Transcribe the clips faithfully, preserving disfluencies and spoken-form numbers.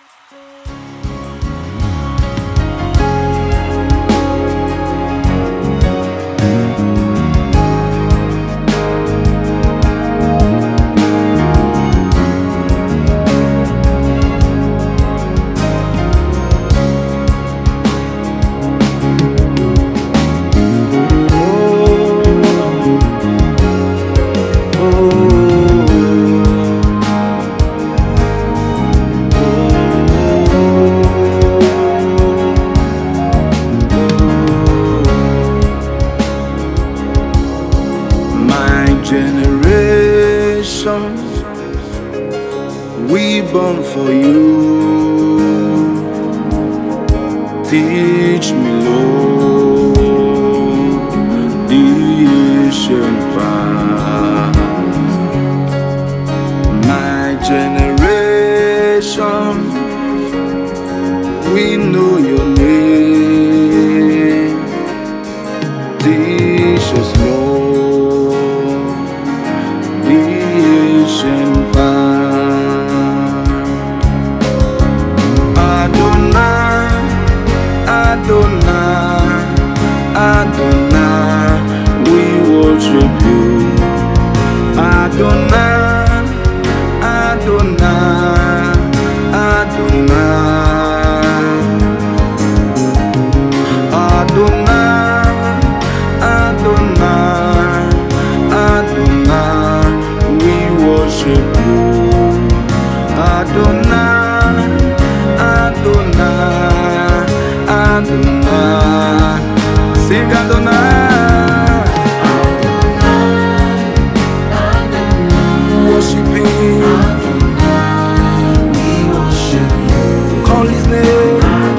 Generation, we born for you. Teach me, Lord, the ancient path. My generation, we know your name. Teach us, Lord. Adonai, Adonai, Adonai, we worship you. Adonai, Adonai, Adonai, Adonai, Adonai, Adonai, we worship you. Adonai, Adonai, Adonai, sing Adonai. Worship Him. We worship you. Call His name.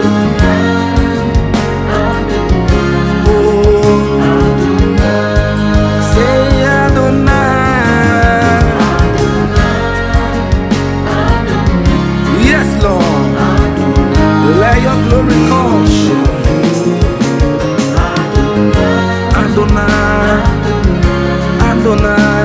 Oh, say Adonai. Yes, Lord. Let your glory come. Adonai, Adonai,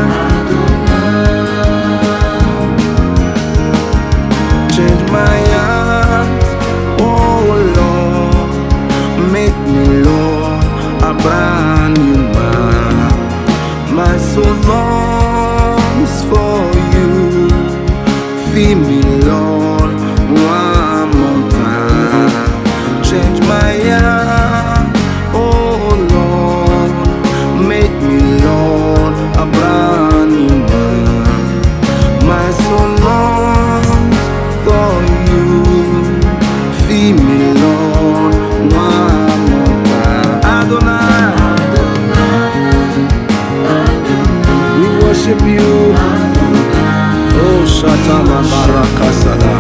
change my heart, oh Lord, make me, Lord, a brand new man. My soul longs for you, feed me, Lord, one more time. Change my heart, oh Lord, make me, Lord, a brand new man. My soul longs for you, feed me, Lord, one more time. Adonai, we worship you. Oh, Shatala Barakasada.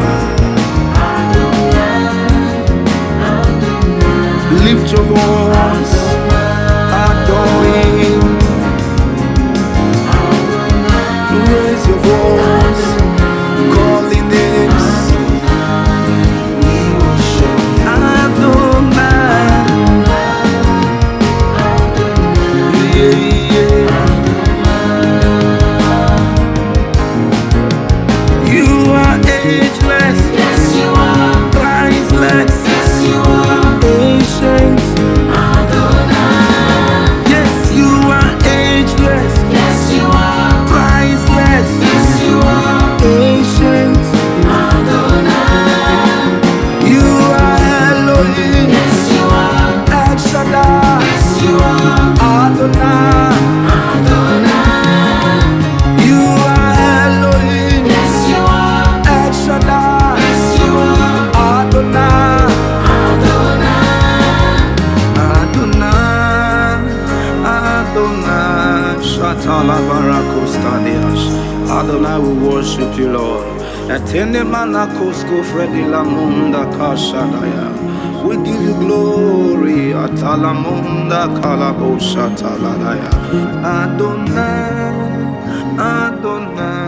Lift your voice, adore Him. Raise your voice, call His names. Adonai, yeah, yeah. You are ageless, Yes, you are. priceless, Yes, you are. ancient. Adonai. Yes, you are ageless, Yes, you are. priceless, Yes, you are. ancient. Adonai. You are Elohim, Yes, you are. El Shaddai, Yes, you are. Adonai. Adonai. You are Elohim, Yes, you are. El Shaddai, Yes, you are. Adonai. Adonai. Adonai, Adonai, Shatala Barakostadias. Adonai, we worship you, Lord. Atene Manakosko Fredi Lamunda Kashadaya. We give you glory, Atalamunda Kalabo Shataladaya. Adonai, Adonai.